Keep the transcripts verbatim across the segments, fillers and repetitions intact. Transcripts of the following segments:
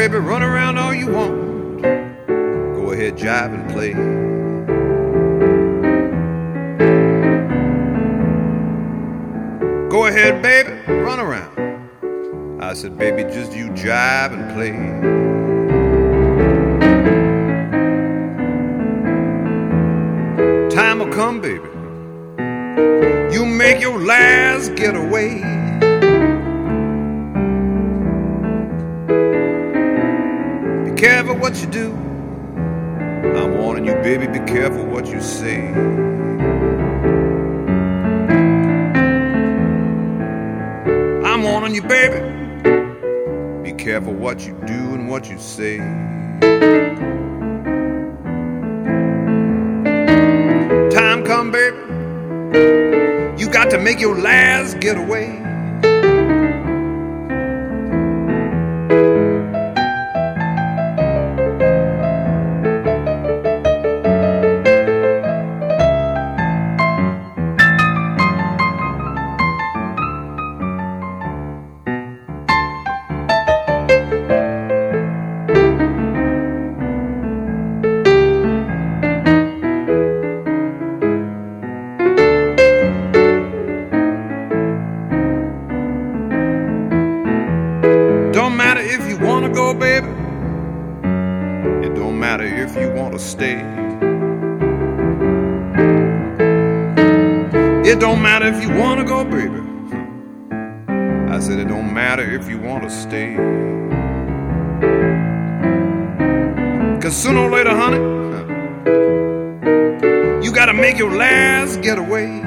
baby, run around all you want. Go ahead, jive and play. Go ahead, baby, run around. I said, baby, just you jive and play. Time will come, baby, you make your last getaway. Be careful what you do. I'm warning you, baby, be careful what you say. I'm warning you, baby, be careful what you do and what you say. Time come, baby, you got to make your last getaway. Don't matter if you wanna go, baby. It don't matter if you wanna stay. It don't matter if you wanna go, baby. I said it don't matter if you wanna stay. Cause sooner or later, honey, you gotta make your last getaway.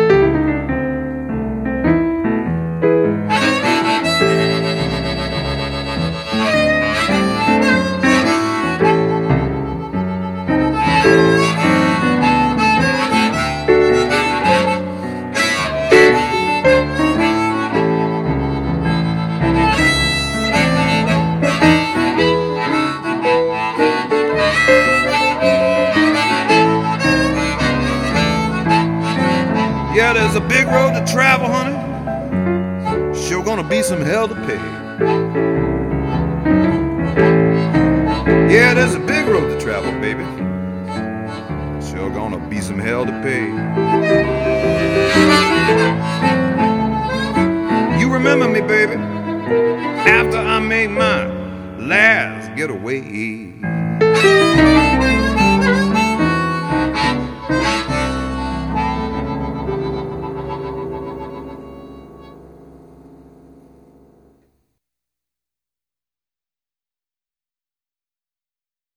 Yeah, there's a big road to travel, honey. Sure gonna be some hell to pay. Yeah, there's a big road to travel, baby. Sure gonna be some hell to pay. You remember me, baby, after I made my last getaway.